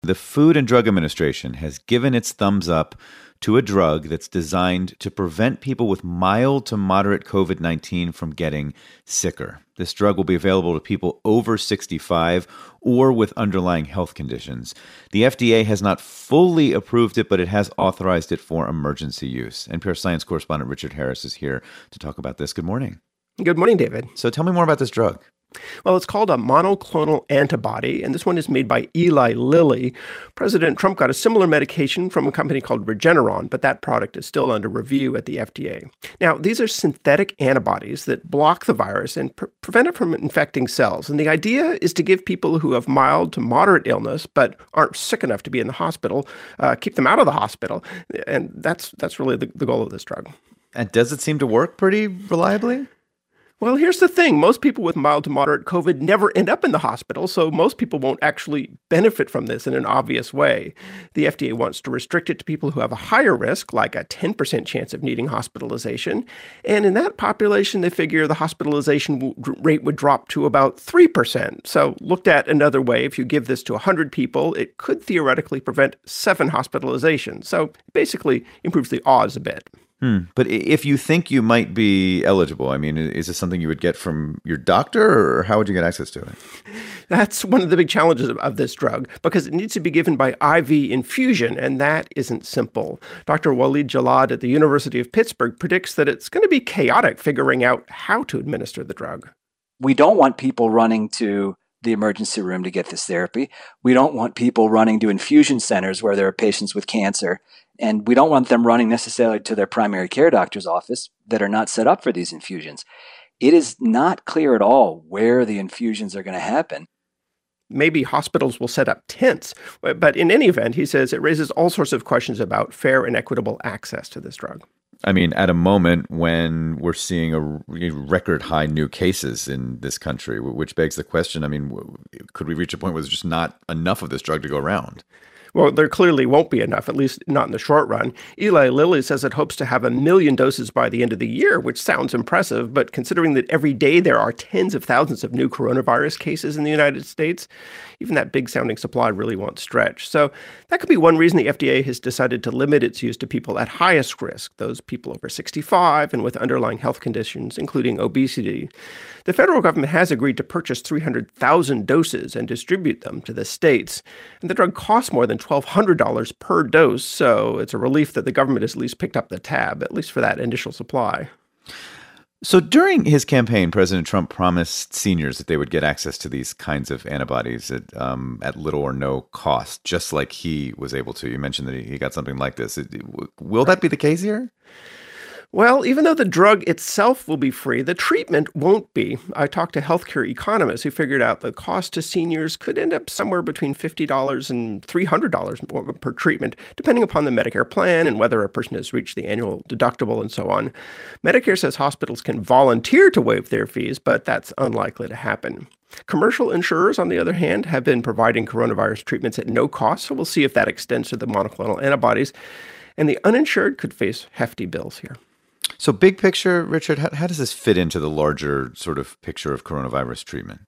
The Food and Drug Administration has given its thumbs up to a drug that's designed to prevent people with mild to moderate COVID-19 from getting sicker. This drug will be available to people over 65 or with underlying health conditions. The FDA has not fully approved it, but it has authorized it for emergency use. NPR science correspondent Richard Harris is here to talk about this. Good morning. Good morning, David. So tell me more about this drug. Well, it's called a monoclonal antibody, and this one is made by Eli Lilly. President Trump got a similar medication from a company called Regeneron, but that product is still under review at the FDA. Now, these are synthetic antibodies that block the virus and prevent it from infecting cells. And the idea is to give people who have mild to moderate illness but aren't sick enough to be in the hospital, keep them out of the hospital. And that's really the goal of this drug. And does it seem to work pretty reliably? Well, here's the thing. Most people with mild to moderate COVID never end up in the hospital, so most people won't actually benefit from this in an obvious way. The FDA wants to restrict it to people who have a higher risk, like a 10% chance of needing hospitalization. And in that population, they figure the hospitalization rate would drop to about 3%. So looked at another way, if you give this to 100 people, it could theoretically prevent 7 hospitalizations. So it basically improves the odds a bit. But if you think you might be eligible, I mean, is this something you would get from your doctor, or how would you get access to it? That's one of the big challenges of this drug, because it needs to be given by IV infusion, and that isn't simple. Dr. Walid Jalad at the University of Pittsburgh predicts that it's going to be chaotic figuring out how to administer the drug. We don't want people running to the emergency room to get this therapy. We don't want people running to infusion centers where there are patients with cancer. And we don't want them running necessarily to their primary care doctor's office that are not set up for these infusions. It is not clear at all where the infusions are going to happen. Maybe hospitals will set up tents. But in any event, he says it raises all sorts of questions about fair and equitable access to this drug. I mean, at a moment when we're seeing a record high new cases in this country, which begs the question, I mean, could we reach a point where there's just not enough of this drug to go around? Well, there clearly won't be enough, at least not in the short run. Eli Lilly says it hopes to have 1 million doses by the end of the year, which sounds impressive, but considering that every day there are tens of thousands of new coronavirus cases in the United States, even that big-sounding supply really won't stretch. So that could be one reason the FDA has decided to limit its use to people at highest risk, those people over 65 and with underlying health conditions, including obesity. The federal government has agreed to purchase 300,000 doses and distribute them to the states. And the drug costs more than $1,200 per dose, so it's a relief that the government has at least picked up the tab, at least for that initial supply. So during his campaign, President Trump promised seniors that they would get access to these kinds of antibodies at little or no cost, just like he was able to. You mentioned that he got something like this. Will that be the case here? Well, even though the drug itself will be free, the treatment won't be. I talked to healthcare economists who figured out the cost to seniors could end up somewhere between $50 and $300 per treatment, depending upon the Medicare plan and whether a person has reached the annual deductible and so on. Medicare says hospitals can volunteer to waive their fees, but that's unlikely to happen. Commercial insurers, on the other hand, have been providing coronavirus treatments at no cost, so we'll see if that extends to the monoclonal antibodies. And the uninsured could face hefty bills here. So big picture, Richard, how does this fit into the larger sort of picture of coronavirus treatment?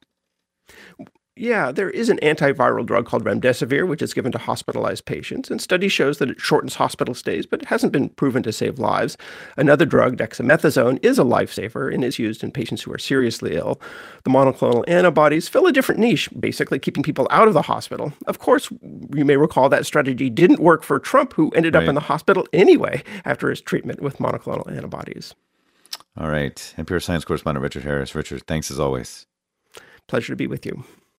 Yeah, there is an antiviral drug called remdesivir, which is given to hospitalized patients, and study shows that it shortens hospital stays, but it hasn't been proven to save lives. Another drug, dexamethasone, is a lifesaver and is used in patients who are seriously ill. The monoclonal antibodies fill a different niche, basically keeping people out of the hospital. Of course, you may recall that strategy didn't work for Trump, who ended up in the hospital anyway after his treatment with monoclonal antibodies. All right. NPR science correspondent Richard Harris. Richard, thanks as always. Pleasure to be with you.